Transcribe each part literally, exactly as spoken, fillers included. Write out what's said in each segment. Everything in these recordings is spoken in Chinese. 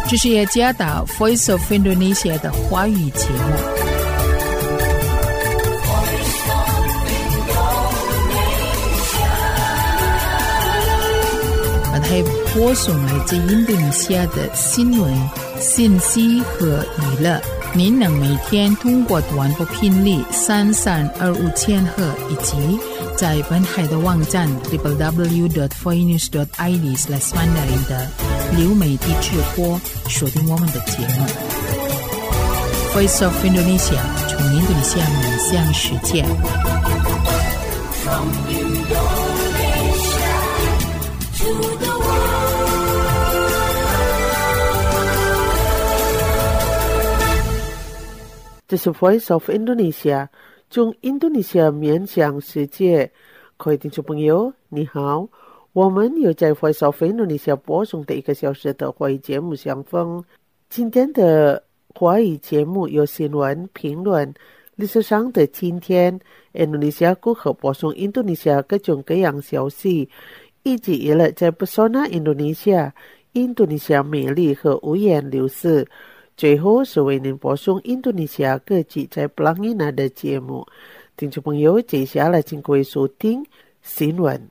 这是耶加达 Voice of Indonesia 的华语节目。本台播送来自印度尼西亚的新闻、信息和娱乐。您能每天通过短波频率三三二五千赫以及在本海的网站 double-u double-u double-u dot voinews dot i d slash mandarin 的流媒体直播锁定我们的节目。Voice of Indonesia 从印度尼西亚面向世界。From Indonesia to the world. 这是 Voice of Indonesia 从印度尼西亚面向世界。各位听众朋友你好，我们又在 Voice of Indonesia 播送的一个小时的华语节目相逢。今天的华语节目有新闻评论、历史上的今天、印度尼西亚如何播送印度尼西亚各种各样消息，以及娱乐在 Pesona Indonesia 印度尼西亚美丽和五颜六色。最后是为您播送印度尼西亚各地在布朗伊纳的节目。听众朋友，接下来请各位收听新闻。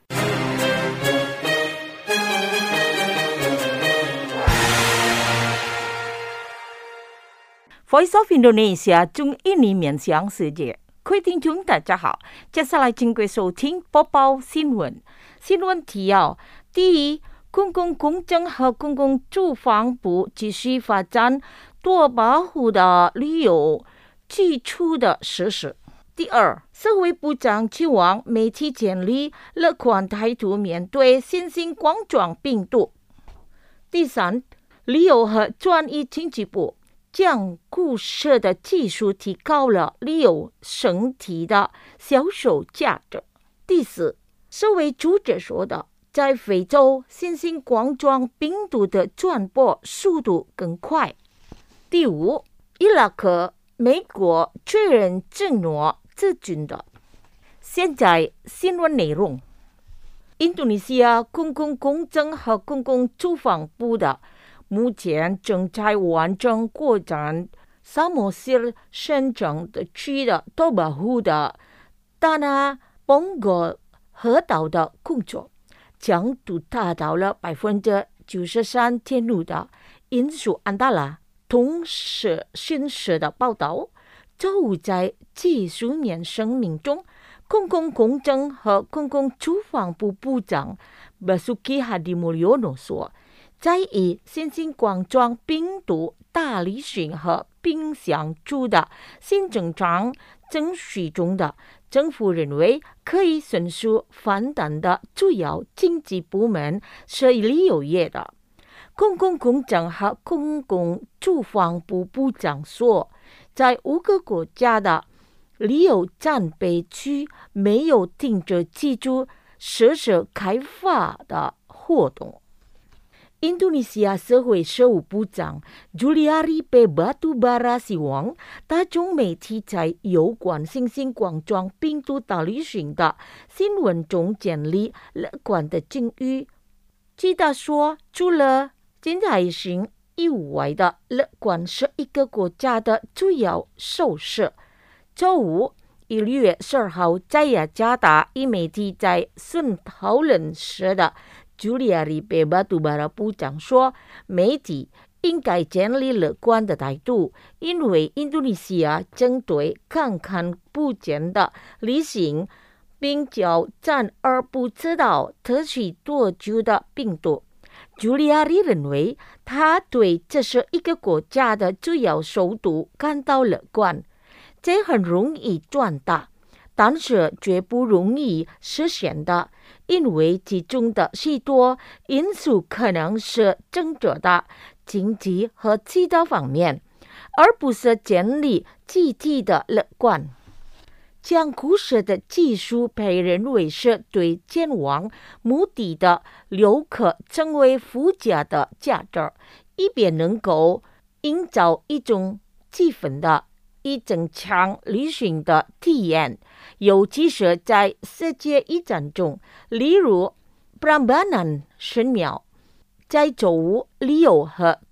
Voice of Indonesia 从印尼面向世界，各位听众大家好，接下来请各位收听播报新闻。新闻提要：第一，公共工程和公共住房部继续发展多保护的旅游基础的设施。第二，社会部长期望媒体建立乐观态度面对新型冠状病毒。第三，旅游和专业经济部将故事的技术提高了旅游整体的销售价值。第四，世卫组织说的，在非洲新型冠状病毒的传播速度更快。第五，伊拉克、美国确认承诺自军的。现在新闻内容：印度尼西亚公共工程和公共住房部的目前正在完成扩展萨摩斯省政的区的多保护的达纳邦格河道的工作，强度达到了百分之九十三点五的因素安达拉同时讯息的报道。周五在技术面声明中，公共工程和公共住房部部长 Basuki Hadimulyono 说，在以新型冠状病毒大流行和冰箱住的新正常程序中的政府认为可以迅速反弹的主要经济部门是旅游业的。公共工程和公共住房部部长说，在五个国家的旅游战备区没有停止基础设施开发的活动。印度尼西亚社会事务部长 Juliari P. Batubara 希望大众媒体在有关新型冠状病毒大流行的新闻中建立乐观的境遇。记得说，除了经济性以外的乐观是一个国家的主要手势。周五一月十二号在雅加达一媒体在顺讨论时的Juliari P. Batubara 部长说，媒体应该建立乐观的态度，因为印度尼西亚正对看看不见的旅行并挑战而不知道持续多久的病毒。Juliari 认为，他对这是一个国家的主要首都感到乐观，这很容易转达，但是绝不容易实现的，因为其中的许多因素可能是政治的、经济和其他方面，而不是建立集体的乐观。将故事的技术被认为是对前往目的的游客成为附加的价值，以便能够营造一种气氛的以增强旅行的体验，尤其是在世界一战中，例如 Prambanan 神庙。在周五，旅游和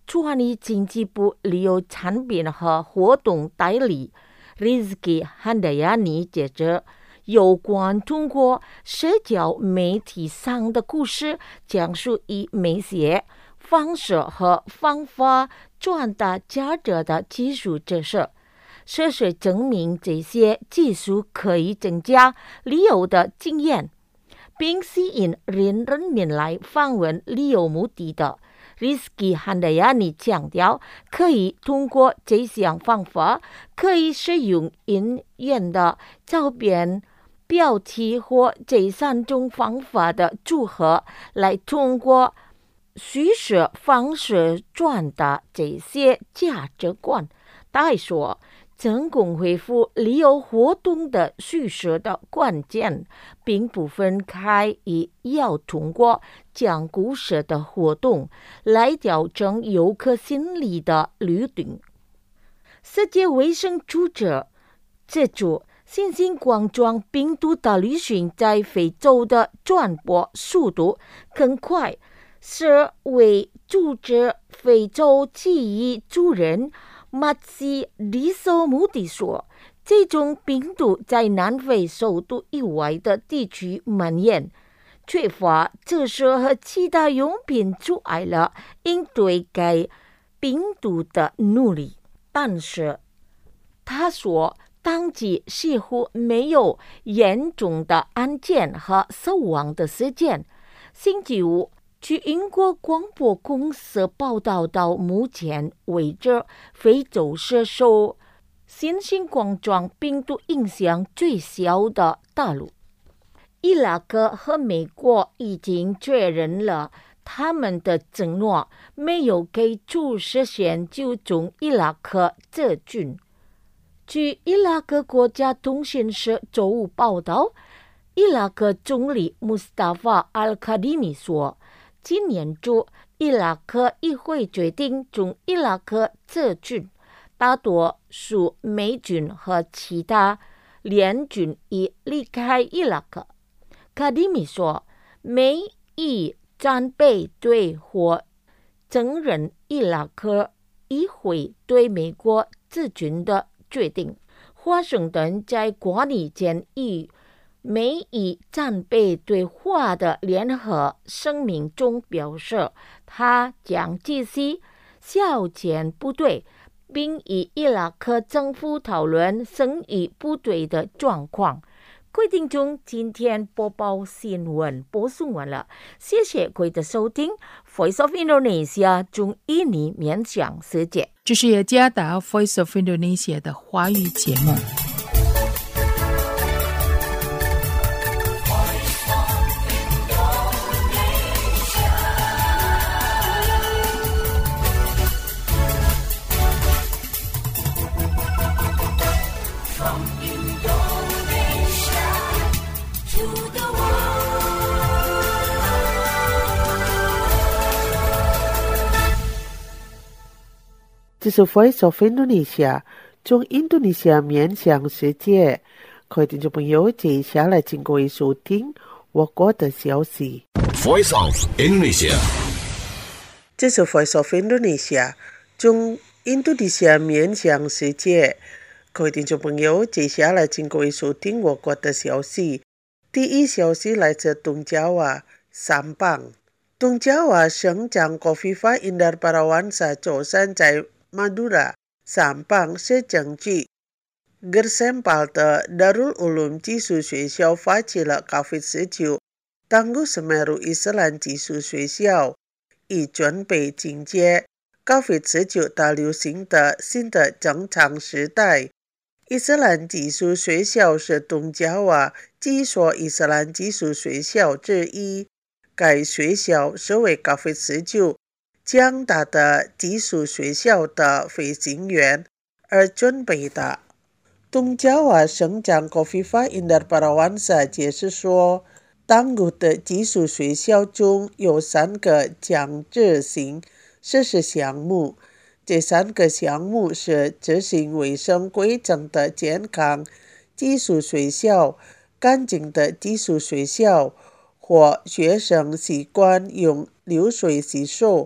创意经济部旅游产品和活动代理 Rizky Handayani 解释，有关通过社交媒体上的故事，讲述以某些方式和方法传达价值的技术知识。事实证明，这些技术可以增加旅游的经验，并吸引人人来访问旅游目的的。Rizky Handayani 强调，可以通过这项方法，可以使用音乐的照片、标题或这三种方法的组合，来通过叙事方式传达这些价值观。他还说，成功恢复旅游活动的叙事的关键，并不分开于要通过讲故事的活动来调整游客心理的律定。世界卫生组织指出，新型冠状病毒的旅行在非洲的传播速度更快，是为组织非洲记忆主任马西利索穆迪说，这种病毒在南非首都以外的地区蔓延，缺乏设施和其他用品阻碍了应对该病毒的努力。但是他说，当局似乎没有严重的案件和死亡的事件。星期五，据英国广播公司报道，到目前为止，非洲是受新型冠状病毒影响最小的大陆。伊拉克和美国已经确认了他们的承诺，没有给出实现就从伊拉克撤军。据伊拉克国家通讯社周五报道，伊拉克总理穆斯塔法·阿尔卡迪米说，今年初，伊拉克议会决定从伊拉克撤军，大多数美军和其他联军已离开伊拉克。卡迪米说，美以战备队或承认伊拉克议会对美国撤军的决定。华盛顿在管理间议美以战备对话的联合声明中表示，他将继续削减部队，并与伊拉克政府讨论剩余部队的状况。各位听众，今天播报新闻播送完了，谢谢各位的收听。Voice of Indonesia 中印尼面向世界， 这是雅加达 Voice of Indonesia 的华语节目。 这是 Voice of Indonesia 从印度尼西亚面向世界。各位听众朋友，接下来请各位收听我国的消息。 Voice of Indonesia 这是 Voice of Indonesia 从印度尼西亚面向世界。各位听众朋友，接下来请各位收听我国的消息。第一消息来自东爪哇三邦。东爪哇省长Kofifa Indar Parawansa周三在Madura 三邦市政局Gersempal的 Darul Ulum 技术学校发起了 COVID 十九 Tangguh Semeru 伊斯兰技术学校，以准备迎接 COVID 十九 大流行的新的正常时代。伊斯兰技术学校是东爪哇几所伊斯兰技术学校之一，该学校是为 COVID 十九强大的技术学校的飞行员而准备的。东爪哇省长 Kofifa Indar Parawansa 解释说，当地的技术学校中有三个强制性实施项目，这三个项目是执行卫生规则的健康技术学校、干净的技术学校，或学生习惯用流水洗手和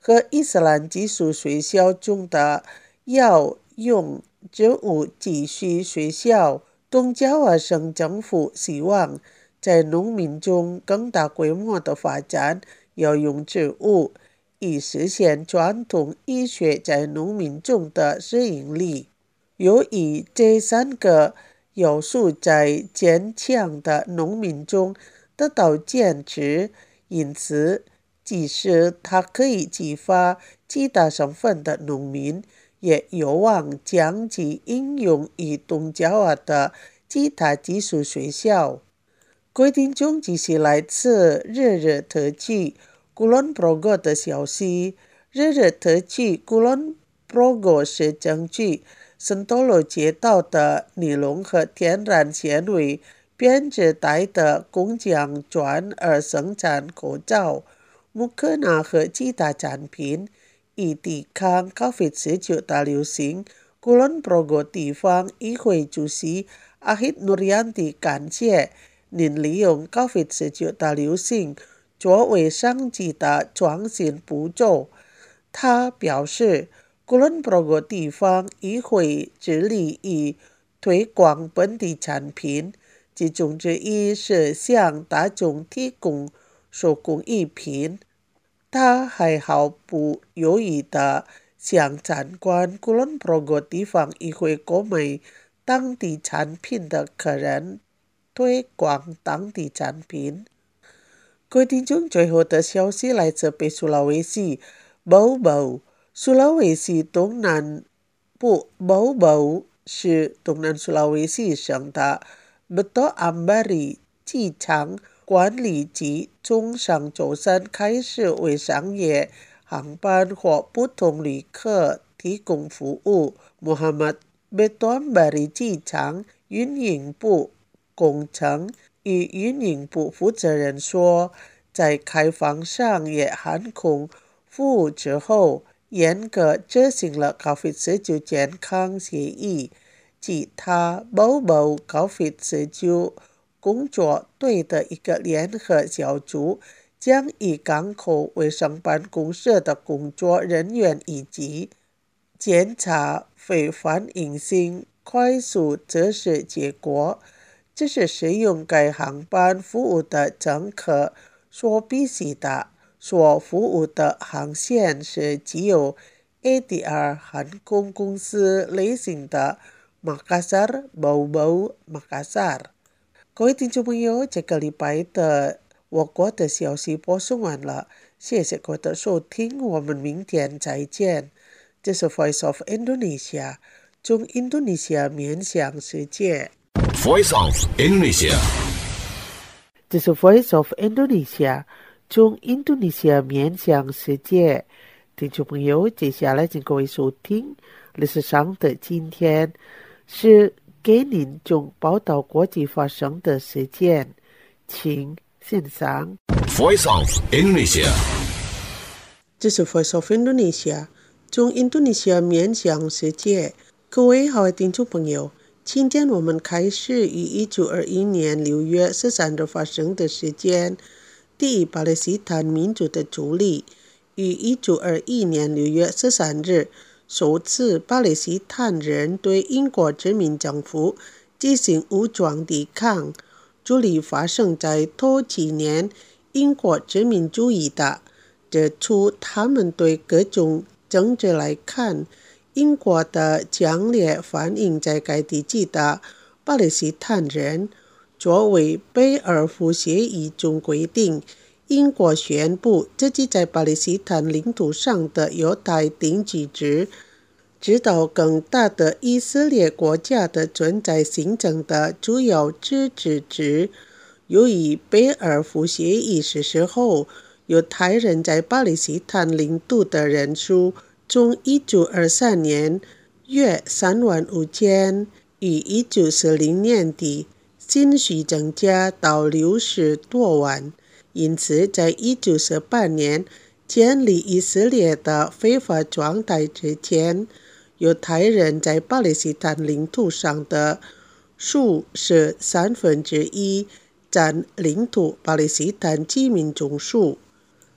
和伊斯兰寄宿学校中的要用植物继续学校，东爪哇省政府希望在农民中更大规模的发展药用植物，以实现传统医学在农民中的适应力。由于这三个要素在坚强的农民中得到坚持，因此即使它可以激发其他省份的农民，也有望将其应用于东爪哇的其他寄宿学校。各位听众，这是来自日日特区Kulon Progo 的消息。日日特区Kulon Progo 市政区圣多罗街道的尼龙和天然纤维编织袋的工匠转而生产口罩、木克纳和其他产品，以抵抗 COVID 十九 大流行。Kulon Progo 地方议会主席阿希努里安迪感谢您利用 COVID 十九 大流行作为上级的创新步骤。他表示Kulon Progo 地方议会致力于推广本地产品，其中之一是向大众提供手工艺品。他还毫不犹豫地向参观 Kulon Progo 地方议会购买当地产品的客人推广当地产品。各位听众，最后的消息来自北苏拉威西包包。苏拉威西东南部包包是东南苏拉威西省的 Beto Ambari 机场管理局从上周三开始为商业航班或不同旅客提供服务。Muhammad Beto Ambari 机场运营部工程与运营部负责人说，在开放商业航空服务之后，严格执行了 COVID 十九 健康协议，即他包包 COVID 十九 工作队的一个联合小组将以港口卫生办公室的工作人员以及检查非反应性快速测试结果。这是使用该航班服务的乘客所必须的。所服务的航线是具有 A D R 航空公司类型的 Makassar Bau-Bau Makassar。 各位听众朋友，这个礼拜的我国的消息播送完了，谢谢各位的收听，我们明天再见。这是 Voice of Indonesia， 从印度尼西亚面向世界。 Voice of Indonesia， 这是 Voice of Indonesia，从印度尼西亚面向世界。听众朋友，接下来请各位收听历史上的今天，是给您从报道国际发生的事件，请欣赏 Voice of Indonesia。 这是 Voice of Indonesia， 从印度尼西亚面向世界。各位好的听众朋友，今天我们开始于一九二一年六月十三日发生的事件。第一巴勒斯坦民族的独立于一九二一年六月十三日首次巴勒斯坦人对英国殖民政府进行武装抵抗。独立发生在头几年英国殖民主义的，这从他们对各种政治来看，英国的强烈反映在该地区的巴勒斯坦人。作为贝尔福协议中规定，英国宣布自己在巴勒斯坦领土上的犹太定居制，直到更大的以色列国家的存在形成的主要自治制。由于贝尔福协议实施后，犹太人在巴勒斯坦领土的人数从一九二三年约三万五千，于一九四零年底继续增加到六十多万。因此在一九四八年建立以色列的非法状态之前，犹太人在巴勒斯坦领土上的数是三分之一，占领土巴勒斯坦居民总数。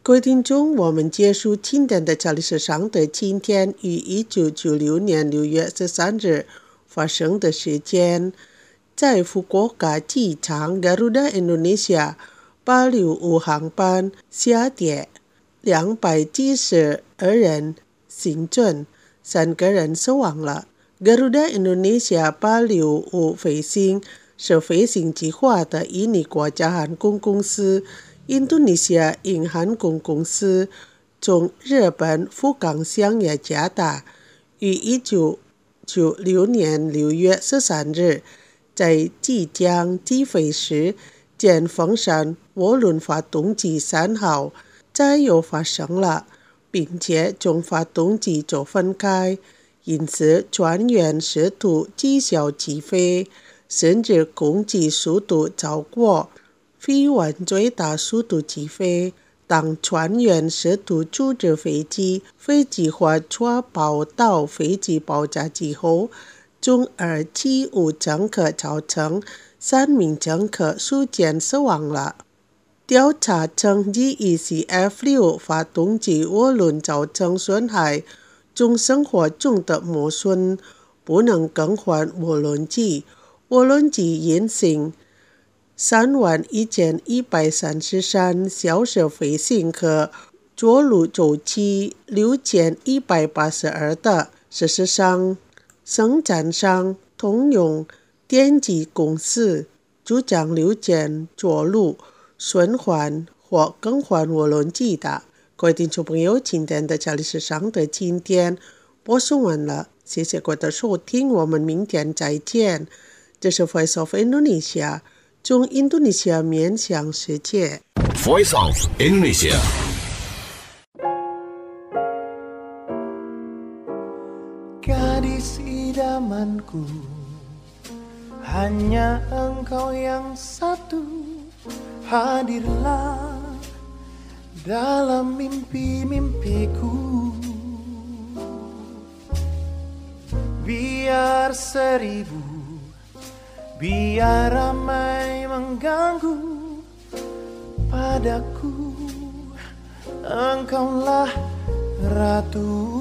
各位听众，我们结束今天的教历史上的今天于一九九六年六月十三日发生的事件。在福国嘎机场 Garuda Indonesia 八六五航班下跌，两百七十二人幸存，三个人死亡了。Garuda Indonesia 八六五飞行是飞行计划的印尼国家航空公司，印度尼西亚印航空公司从日本福冈商业加达，于一九九六年六月十三日在即将起飞时，见风扇涡轮发动机三号再又发生了，并且从发动机就分开，因此船员试图继续起飞，甚至攻击速度超过飞往最大速度起飞。当船员试图阻止飞机，飞机滑出跑道，飞机爆炸之后，中二七五乘客造成三名乘客瞬间死亡了。调查称 G E C F 六 发动机涡轮造成损害，中生活中的磨损，不能更换涡轮机，涡轮机运行三万一千一百三十三小时飞行和着陆周期六千一百八十二的。事实上，生产商通用电机公司主张六千着陆循环或更换涡轮机的。各位听众朋友，今天的教历史上的今天播送完了，谢谢各位的收听，我们明天再见。这是 Voice of Indonesia， 从印度尼西亚面向世界。 Voice of Indonesia。 Gadis idamanku, hanya engkau yang satu, hadirlah dalam mimpi-mimpiku. Biar seribu, biar ramai mengganggu, padaku engkaulah ratu.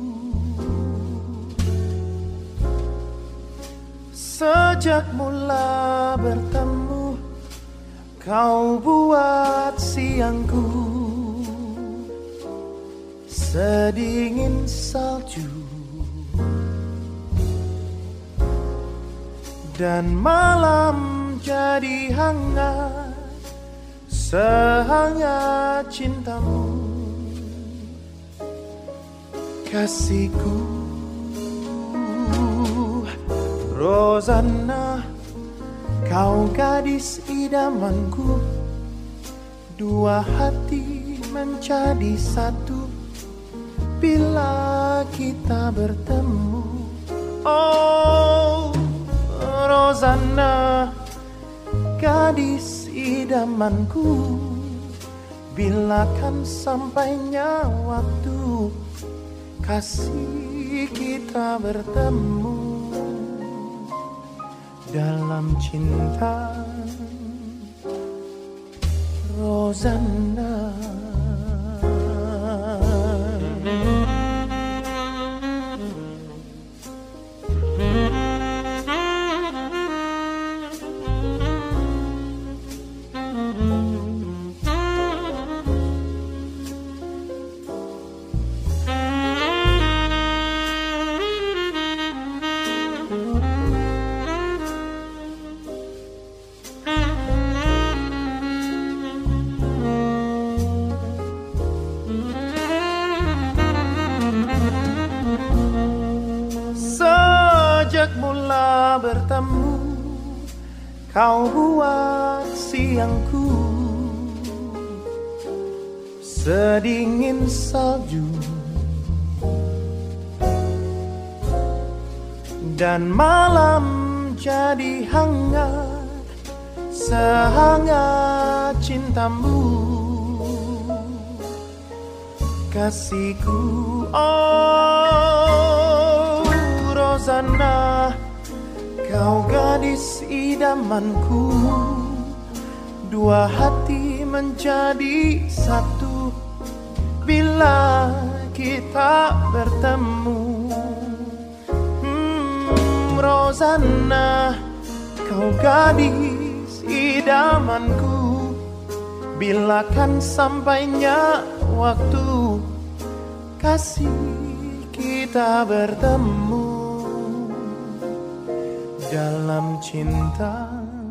Sejak mula bertemu, kau buat siangku sedingin salju, dan malam jadi hangat sehangat cintamu. Kasihku Rosanna, kau gadis idamanku, dua hati menjadi satu bila kita bertemu. Oh, Rosanna, gadis idamanku, bila kan sampainya waktu kasih kita bertemu dalam cinta. Rosanna. Sejak mula bertemu, kau buat siangku sedingin salju, dan malam jadi hangat sehangat cintamu. Kasihku, oh Rosanna, kau gadis idamanku, dua hati menjadi satu bila kita bertemu. hmm, Rosanna, kau gadis idamanku, bila kan sampainya waktu kasih kita bertemu dalam cinta.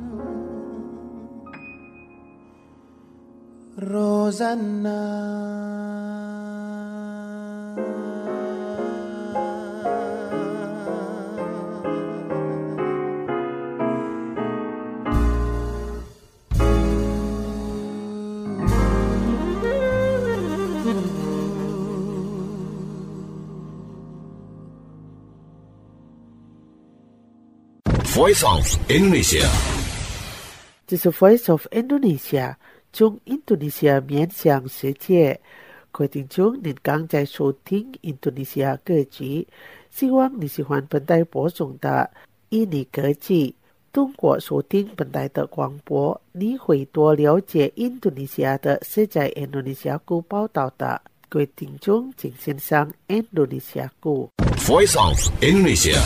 Rosanna. Voice of Indonesia， 这是 Voice of Indonesia， 中印度尼西亚面向世界。各位听众，您刚在收听印度尼西亚歌剧，希望你喜欢本台播送的印尼歌剧。通过收听本台的广播，你会多了解印度尼西亚的世界印度尼西亚语报道的。各位听众，请欣赏印度尼西亚语。 Voice of Indonesia。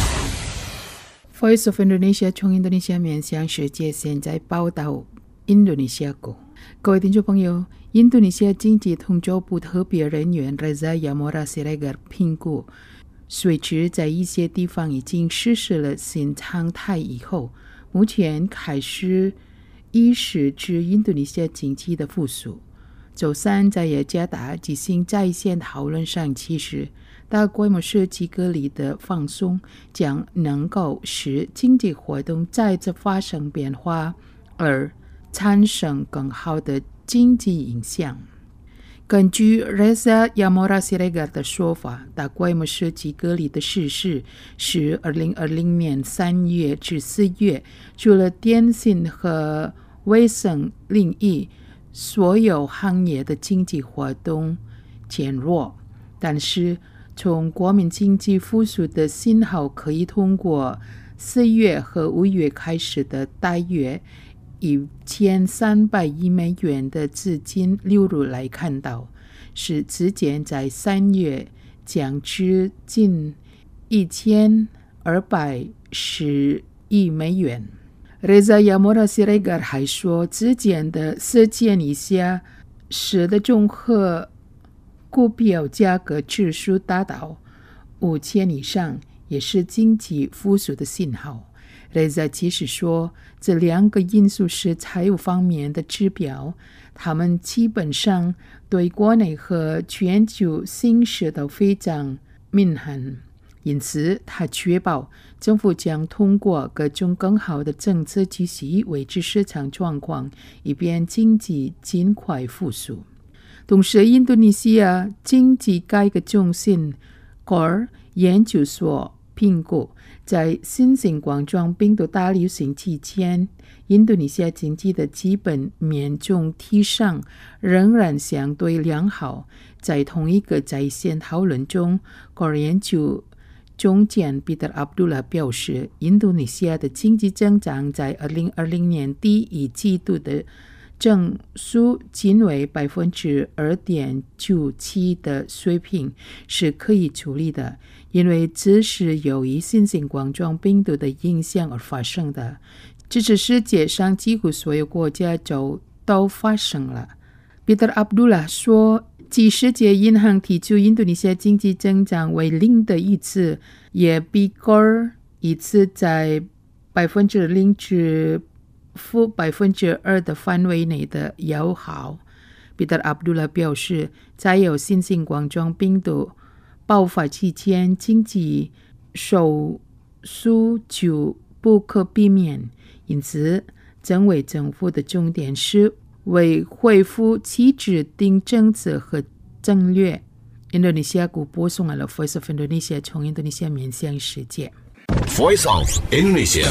Voice of Indonesia 从印度尼西亚面向世界，现在报道印度尼西亚国。各位听众朋友，印度尼西亚经济统筹部特别人员 Reza Yamora Siregar 评估，随之在一些地方已经实施了新常态以后，目前开始意识至印度尼西亚经济的复苏。周三在雅加达进行在线讨论上，其实大规模设计隔离的放松将能够使经济活动再次发生变化，而产生更好的经济影响。根据 Reza Yamora Siregar 的说法，大规模设计隔离的实施是二零二零年三月至四月，除了电信和卫生领域，所有行业的经济活动减弱，但是从国民经济复苏的信号可以通过四月和五月开始的大约一千三百亿美元的资金流入来看到，使资金在三月降至近一千二百十亿美元。Reza Yamora Siregar 还说，之前的事件以下使得综合股票价格指数达到五千以上，也是经济复苏的信号。Reza 其实说，这两个因素是财务方面的指标，他们基本上对国内和全球形势都非常敏感，因此他确保政府将通过各种更好的政策体系维持市场状况，以便经济尽快复苏。同时，印度尼西亚经济改革中心 C O R 研究所评估，在新型冠状病毒大流行期间，印度尼西亚经济的基本面总体上仍然相对良好。在同一个在线讨论中， C O R 研究总监 Peter Abdullah 表示，印度尼西亚的经济增长在二零二零年第一季度的增速仅为 百分之二点九七 的水平是可以处理的，因为这是由于新型冠状病毒的影响而发生的，这是世界上几乎所有国家就都发生了。 Peter Abdullah 说，继世界银行提出印度尼西亚经济增长为零的一次，也比 C O R 一次在 百分之零 至负 百分之二 的范围内的要好。彼得 阿卜杜拉表示，在有新型冠状病毒爆发期间，经济收缩就不可避免，因此整委政府的重点是为恢复其制定政策和战略。印度尼西亚国播送了 Voice of Indonesia 从印度尼西亚面向世界。 Voice of Indonesia。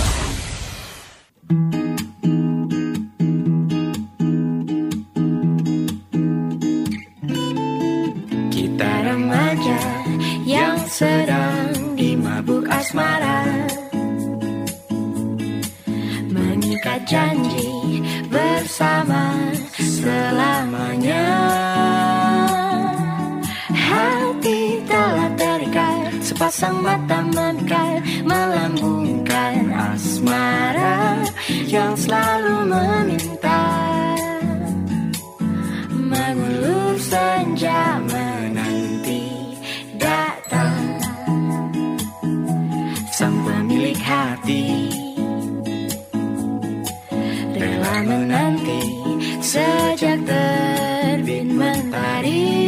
Sedang dimabuk asmara, mengikat janji bersama selamanya. Sepasang mata memikat melambungkan asmara yang selalu meminta mengulur senja menanti datang sang pemilik hati rela menanti sejak terbit mentari.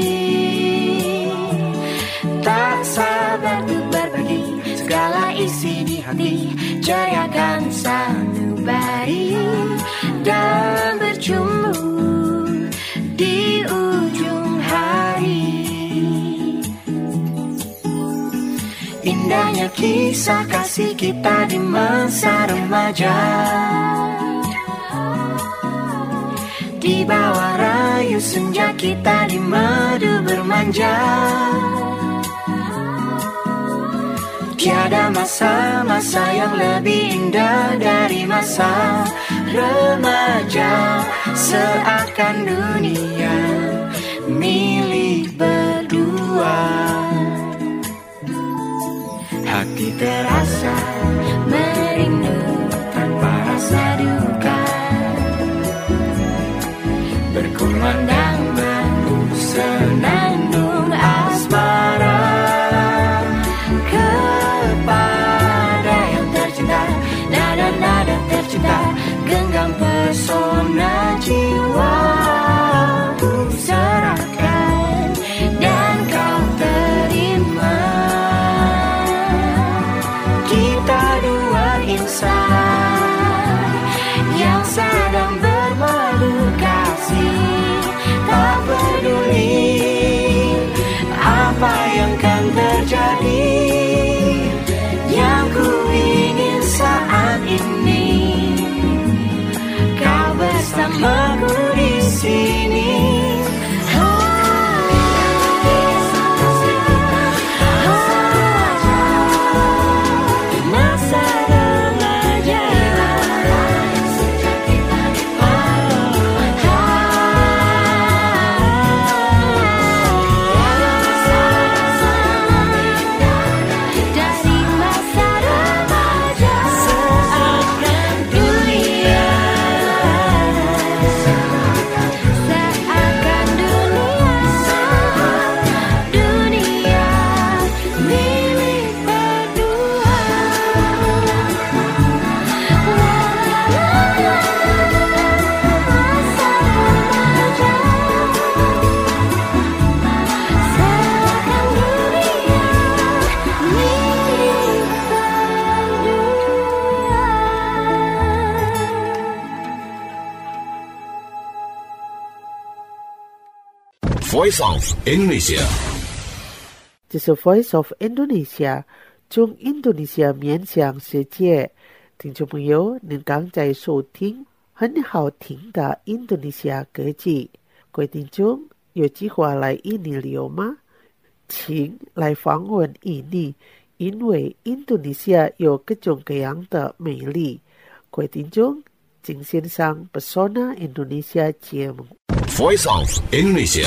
Tak sabar untuk berbagi segala isi di hati, ceriakan sanubari dan bercumbu di ujung hari. Indahnya kisah kasih kita di masa remaja, di bawah rayu senja kita di madu bermanja. Tiada masa-masa yang lebih indah dari masa remaja, seakan dunia milik berdua. Hati terasa merindu tanpa rasa duka, berkumandang batu senandung asmara kepada yang tercinta. Nada-nada tercinta genggam pesona jiwa ku serahkan dan kau terima. Kita dua insan yang sedang bermadu kasih, tak peduli apa yang akan terjadi. Yang ku ingin saat ini kau bersamaku di sini. Voice of Indonesia， 这是 Voice of Indonesia， 中印度尼西亚面向世界。听众朋友，您刚在收听很好听的印度尼西亚歌曲。各位听众，有计划来印尼旅游吗？请来访问印尼，因为印度尼西亚有各种各样的美丽。各位听众，请欣赏 Pesona Indonesia 节目。 Voice of Indonesia，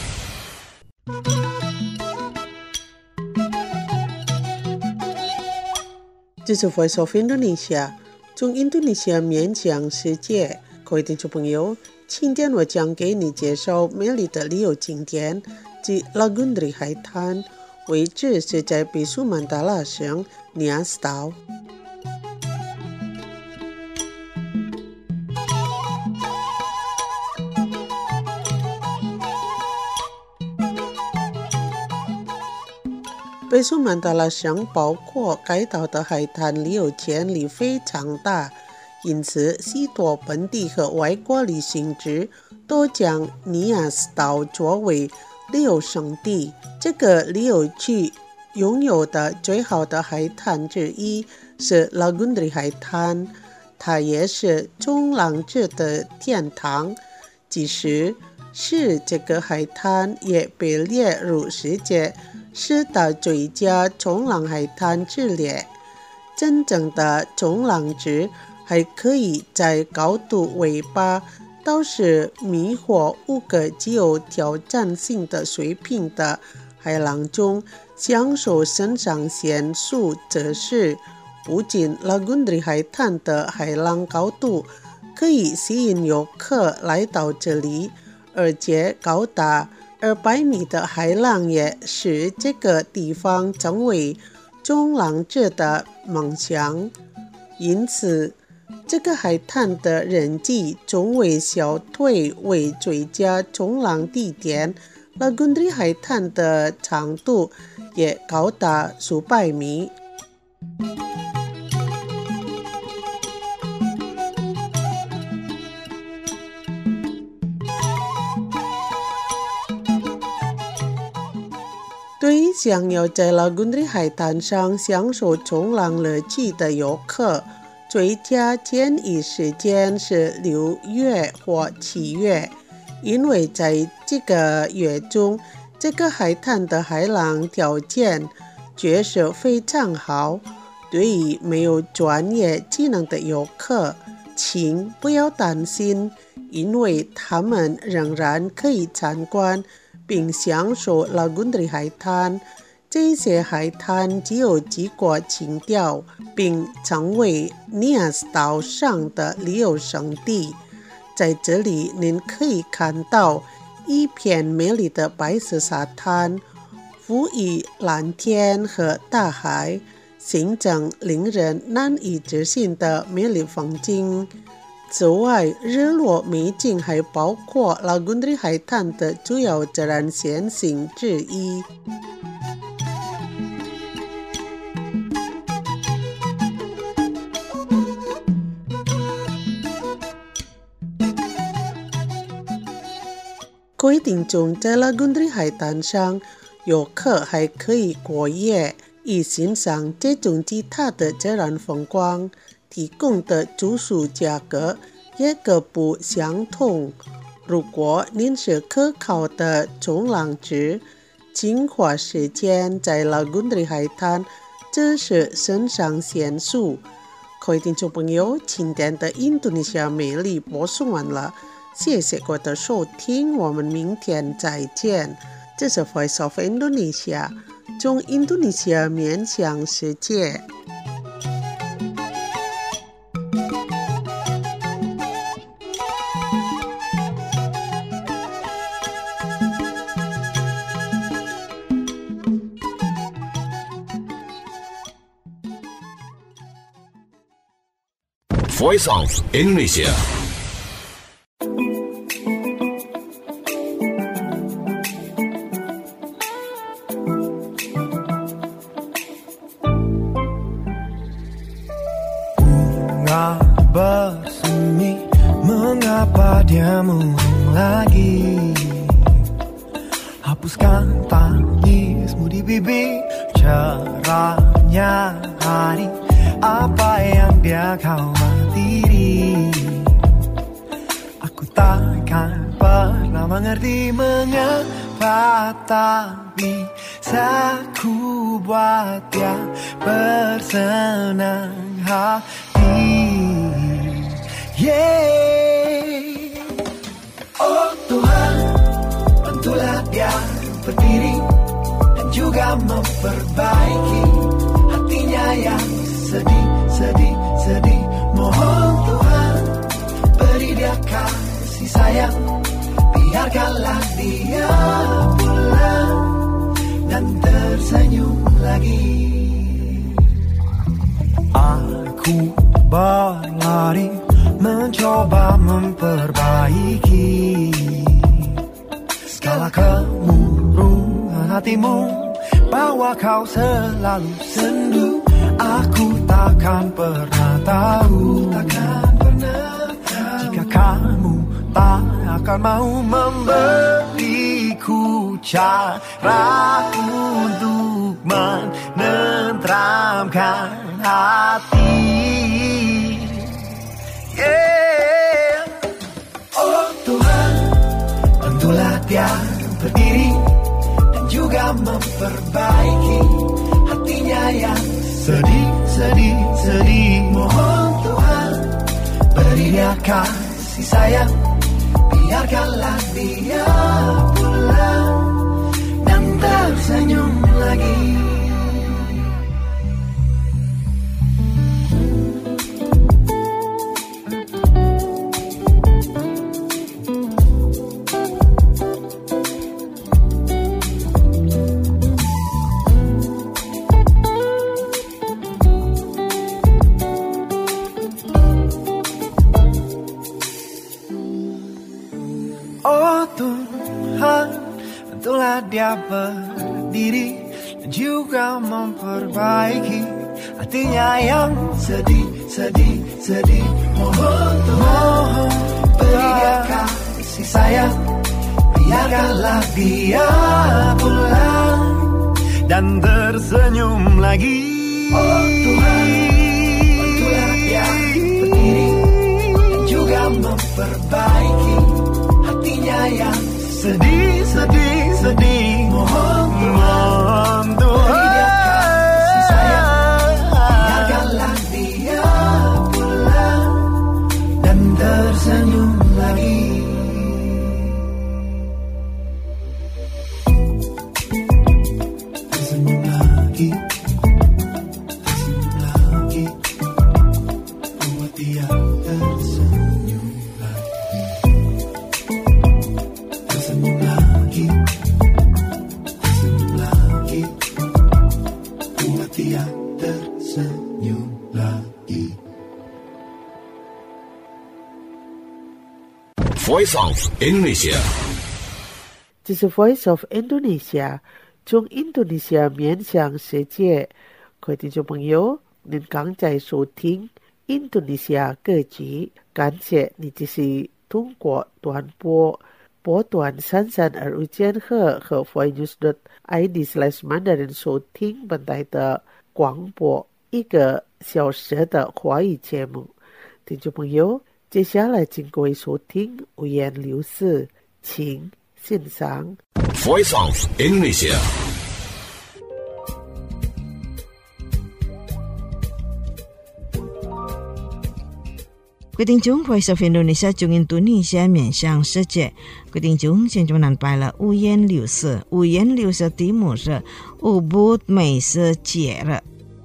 这是 Voice of Indonesia， 中印度尼西亚面向世界。各位听众朋友，今天我将给你介绍美丽的旅游景点及 Lagundri 海滩，位置是在比苏曼达拉省尼亚斯岛。北苏曼达拉省包括该岛的海滩旅游潜力非常大，因此许多本地和外国旅行者都将尼亚斯岛作为旅游胜地。这个旅游区拥有的最好的海滩之一是 Lagundri 海滩，它也是冲浪者的天堂。即使是这个海滩也被列入世界十大最佳冲浪海滩之列。真正的冲浪者还可以在高度尾巴到十米或五个具有挑战性的水平的海海浪中享受肾上腺素，则是不仅拉古德里海滩的海浪高度可以吸引游客来到这里，而且高达二百米的海浪也使这个地方成为冲浪者的梦想。因此这个海滩的人气中为小腿为最佳冲浪地点，拉古德里海滩的长度也高达数百米。对于想要在拉古德里海滩上享受冲浪乐趣的游客，最佳建议时间是六月或七月，因为在这个月中，这个海滩的海浪条件确实非常好。对于没有专业技能的游客，请不要担心，因为他们仍然可以参观并享受拉古德里海滩。这些海滩只有几个情调，并成为尼亚斯岛上的旅游胜地。在这里您可以看到一片美丽的白色沙滩，俯瞰蓝天和大海，形成令人难以置信的美丽风景。此外，日落美景还包括拉古德里海滩的主要自然现象之一。规定中，在拉古德里海滩上，游客还可以过夜，以欣赏这种极大的自然风光。提供的住宿价格也各不相同。如果您是可靠的冲浪者，请花时间在拉古德里海滩，这是肾上腺素。各位听众朋友，今天的印度尼西亚美丽播送完了，谢谢各位的收听，我们明天再见。这是 Voice of Indonesia， 从印度尼西亚面向世界。 Voice of Indonesia。 Bunga bersemi, mengapa dia mengulang lagi? Hapuskan tangismu di bibir, cerahnya hari, apa yang dia kau matiri. Aku takkan pernah mengerti mengapa, tapi bisa ku buat dia bersenang hati. Yeah. Oh Tuhan, bantulah dia berdiri dan juga memperbaiki hatinya yang sedih, sedih, sedih. Mohon Tuhan, beri dia kasih sayang, biarkanlah dia pulang dan tersenyum lagi. Aku berlari mencoba memperbaiki segala kemurungan hatimu, bahwa kau selalu sendu. Aku takkan pernah tahu, takkan pernah tahu, jika kamu tak akan mau memberiku cara untuk menenteramkan hati. Yeah. Oh Tuhan, bantulah dia berdiri dan juga memperbaiki hatinya yang sedih, sedih, sedih. Mohon Tuhan, beri dia kasih sayang, biarkanlah dia pulang dan tersenyum lagi. Oh Tuhan, bantulah dia berdiri dan juga memperbaiki hatinya yang sedih, sedih, sedih. Mohon Tuhan, beri dia kasih sayang, biarkanlah dia pulang dan tersenyum lagi. Oh Tuhan, bantulah dia berdiri dan juga memperbaiki hatinya yang sedih, sedih, sedih. Mohon Tuhan, beri dia kasih sayang, biarkanlah dia pulang dan tersenyum lagi. Tersenyum lagi, tersenyum lagi, buat dia tersenyum lagi. Tersenyum lagi, tersenyum lagi, buat dia tersenyum lagi. Voice of Indonesia， 这是 Voice of Indonesia， 从印度尼西亚面向世界。各位听众朋友，您刚在收听印度尼西亚歌曲，感谢你继续通过短波波段三三二五千赫和 voinews dot i d slash mandarin 收听本台的广播一个小时的华语节目。听众朋友，接下来请各位收听五言六四，请欣赏。 Voice of Indonesia。 各位听众 Voice of Indonesia 中印度尼西亚面向世界。各位听众，现在我们拜了五颜六色，五颜六色题目是乌布美食节日。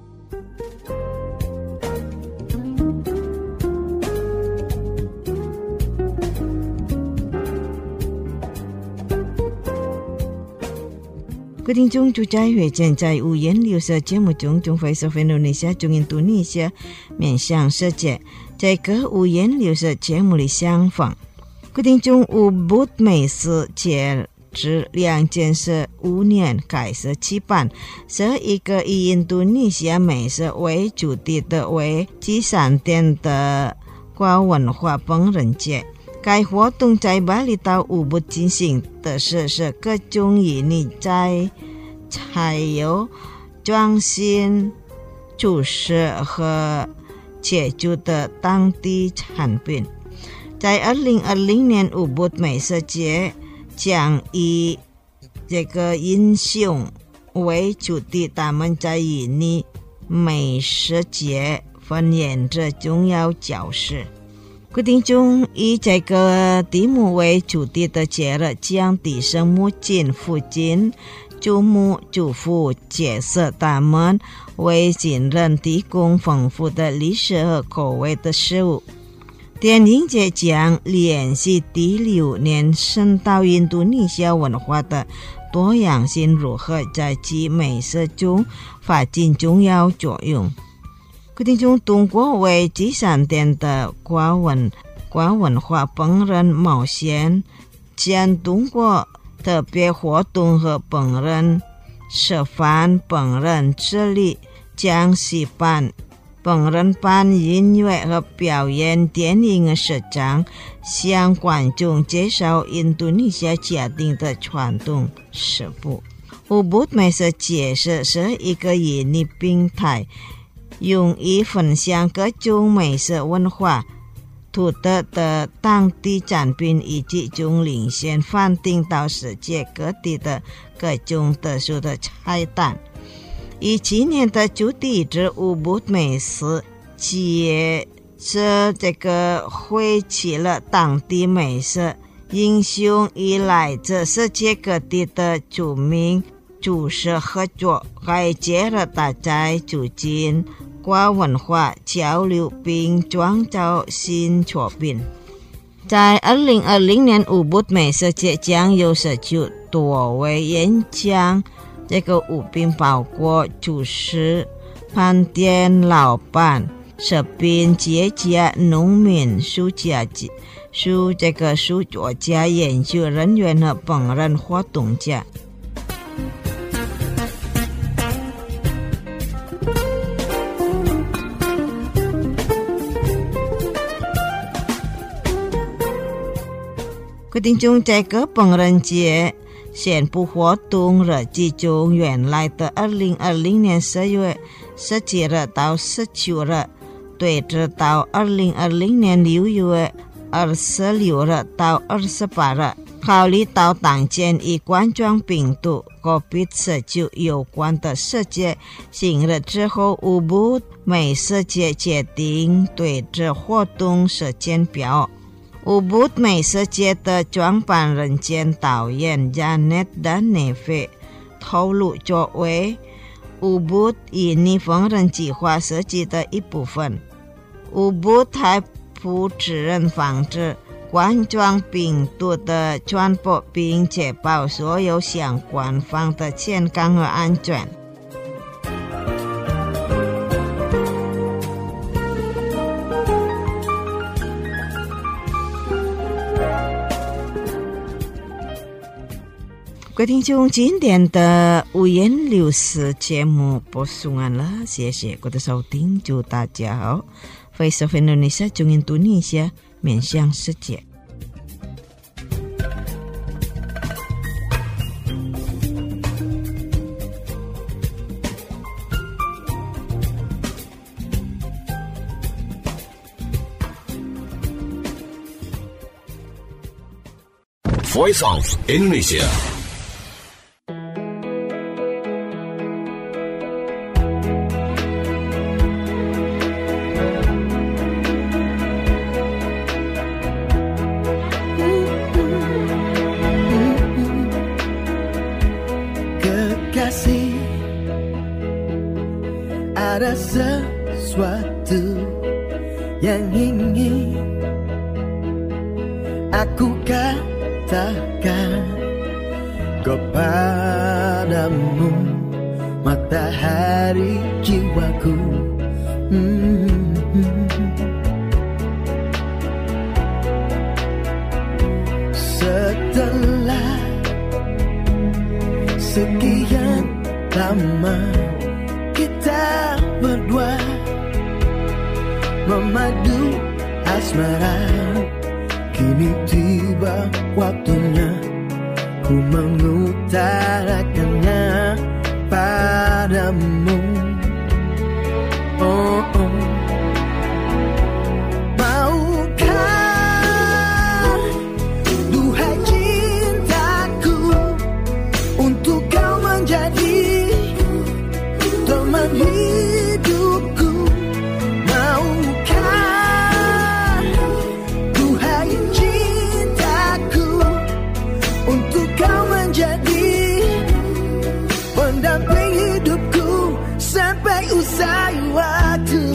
各位听众，就在月见在五颜六色节目中，中 Voice of Indonesia 中印度尼西亚面向世界。在个五颜六色节目里相逢。各位听众，乌布美食节日两件是五年开始举办，是一个以印度尼西亚美食为主题的为集散点的跨文化烹饪节。该活动在巴厘岛乌布进行的是是各种以你在菜肴、装新、主食和解决的当地产品。在二零二零年乌布美食节将以这个英雄为主题，他们在印尼美食节扮演着重要角色。各位听众，以这个题目为主题的节日将提升目前附近祖母祖父角色，他们为亲人提供丰富的历史和口味的食物。电影节将联系第六年深到印度尼西亚文化的多样性如何在其美食中发挥重要作用。各位听众，中国为集散点的跨文跨文化烹饪冒险将通过特别活动和烹饪示范烹饪之旅，将示范烹饪班、音乐和表演电影市场，向观众介绍印度尼西亚家庭的传统食谱。乌布美食节是是一个印尼平台，用以分享各种美食文化独特的当地产品，以及从领先贩定到世界各地的各种特殊的菜单。以今年的主题之乌布美食节是这个汇集了当地美食英雄以来自世界各地的著名组织合作，改革了大家促进跨文化交流并创造新作品。在二零二零年乌布美食节将有十九多位演讲，这个舞并包括厨师、饭店老板、食品企业家、农民、书家、书这个书作家、研究人员和烹饪活动家。各位听众，这个烹饪节宣布活动日期从原来的二零二零年十月十七日到十九日，推迟到二零二零年六月二十六日到二十八日。考虑到当前与冠状病毒 COVID 十九 有关的世界性日之后，乌布美食节决定推迟活动时间表。乌布美食节的创办人兼导演 Janet Daneve 透露，作为乌布印尼烹饪计划设计的一部分，乌布还负责任防止冠状病毒的传播，并确保所有相关方的健康和安全。各位听众，今天的五颜六色节目播送完了，谢谢各位的收听，祝大家好。Voice of Indonesia 中印度尼西亚面向世界。 Voice of Indonesia. Kekasih, ada sesuatu yang ingin aku katakan kepadamu, matahari jiwaku. hmm. Setelah sekian lama kita berdua memadu asmara, kini tiba waktunya ku mengutarakannya padamu. Oh, oh. Maukah, duhai cintaku, untuk kau menjadi teman hidupku? Maukah, duhai cintaku, untuk kau menjadi pendamping hidupku sampai usai waktu?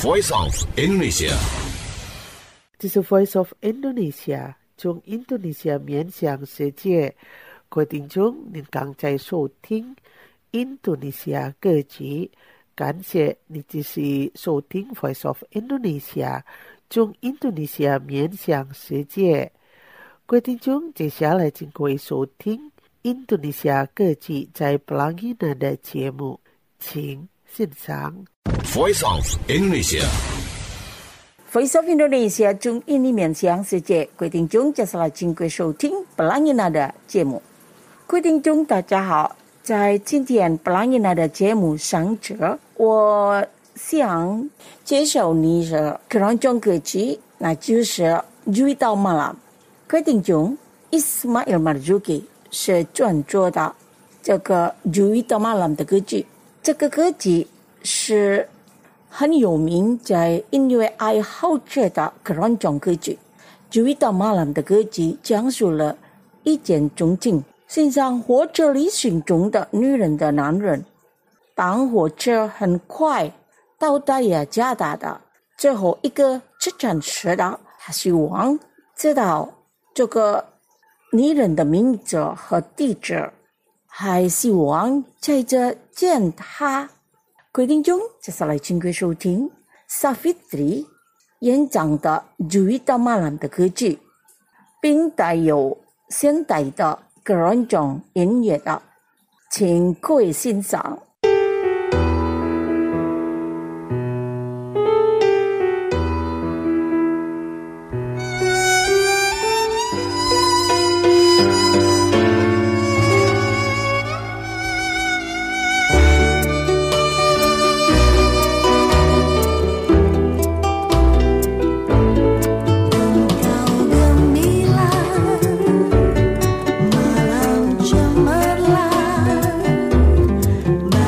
Voice of Indonesia。 这是 Voice of Indonesia， 从印度尼西亚面向世界。各位听众，您刚才收听印度尼西亚歌曲，感谢你继续收听 Voice of Indonesia， 从印度尼西亚面向世界。各位听众，接下来请各位收听印度尼西亚歌曲在 Pelangi Nada 节目，请欣赏 Voice of Indonesia。Voice of Indonesia 中印尼面向世界，各位听众，接下来请各位收听 Pelangi Nada 节目。各位听众，大家好，在今天 Pelangi Nada 节目上者，我想介绍你的keroncong歌曲，那就是《Juwita Malam》。各位听众 ，Ismail Marzuki 是创作的这个《Juwita Malam》的歌曲，这个歌曲是很有名在音乐爱好者的keroncong歌曲。Juwita Malam 的歌曲讲述了一见钟情，欣赏火车里心中的女人的男人。当火车很快到达雅加达的最后一个车站时的，他希望知道这个女人的名字和地址，还希望在这见她。各位听众，接下来请各位收听 Safitri 演唱的 Juwita Malam 的歌曲，并带有现代的keroncong音乐的，请各位欣赏。 Malam cemerlang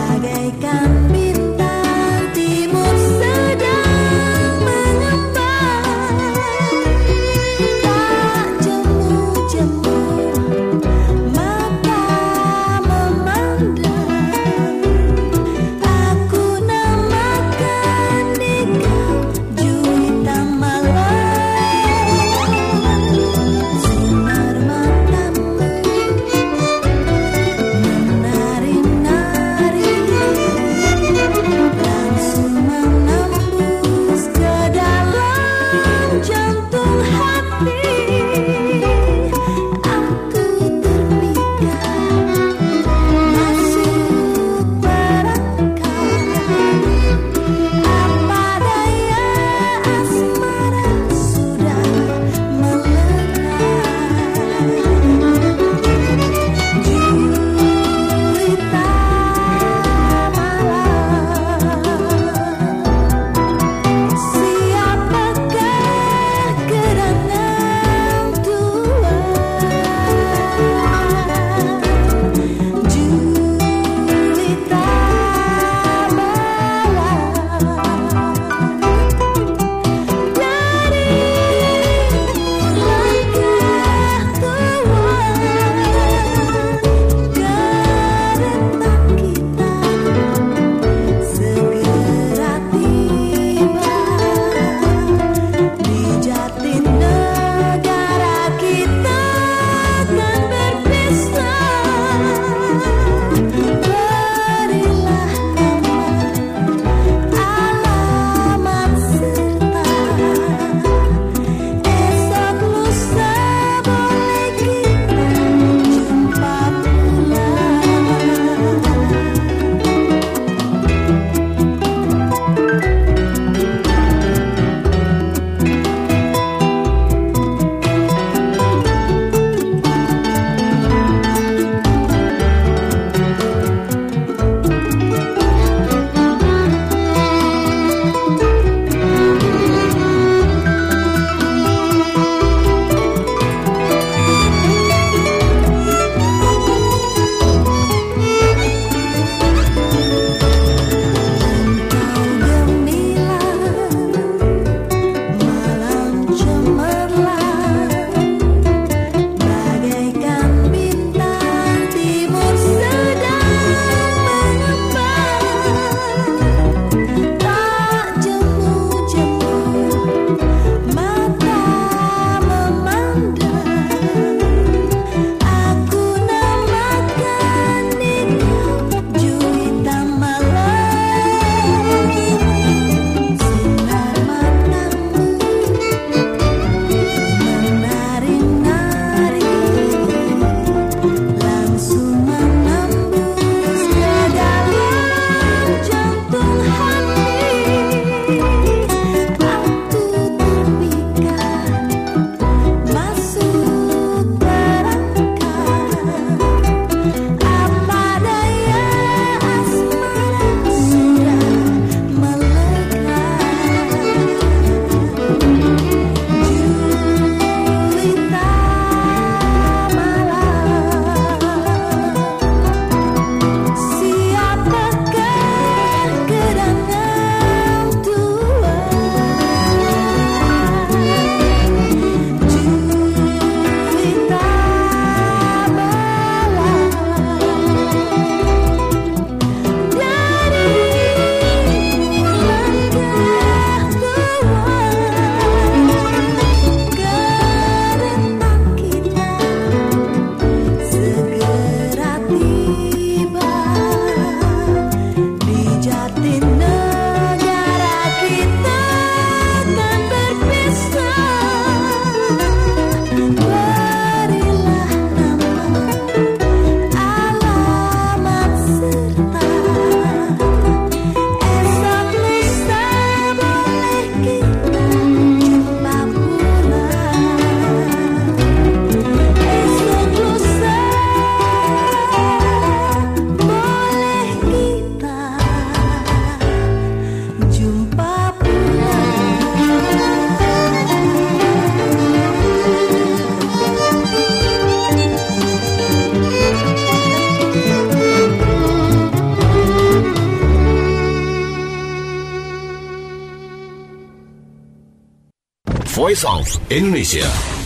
Voice of Indonesia.